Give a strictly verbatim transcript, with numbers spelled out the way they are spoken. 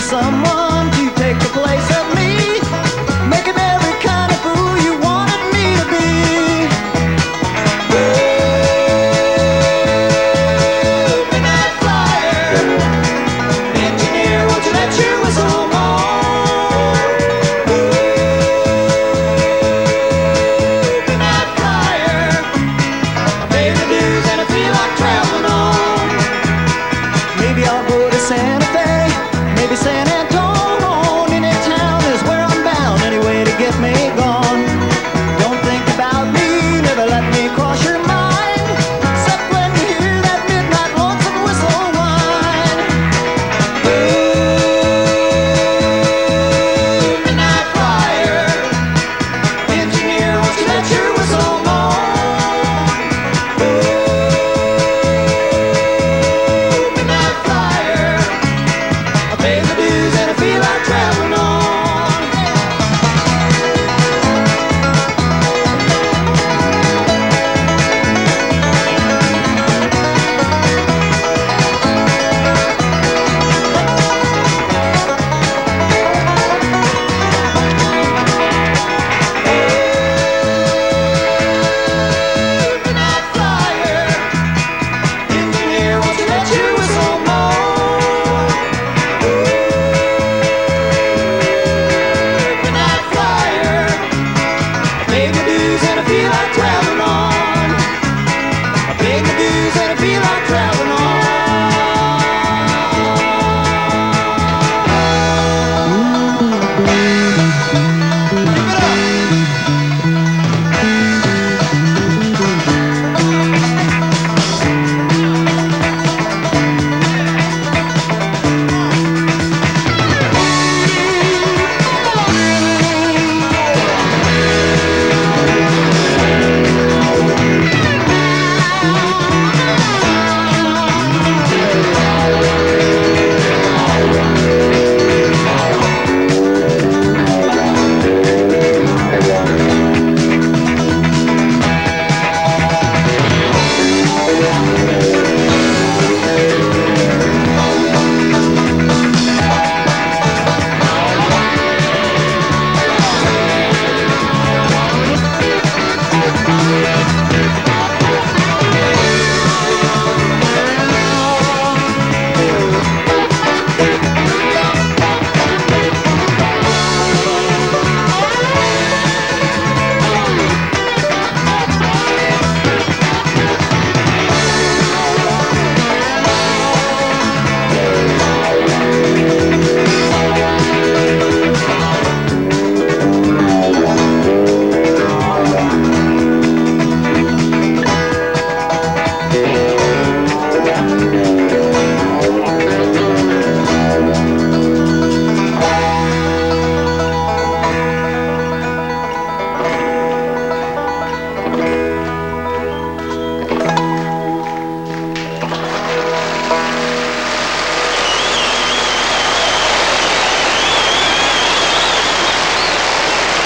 someone to take the place of me, making every kind of fool you wanted me to be. Ooh, midnight flyer, engineer, won't you let your whistle moan? Ooh, midnight flyer, I pay the dues and I feel like traveling on. Maybe I'll go to Santa Fe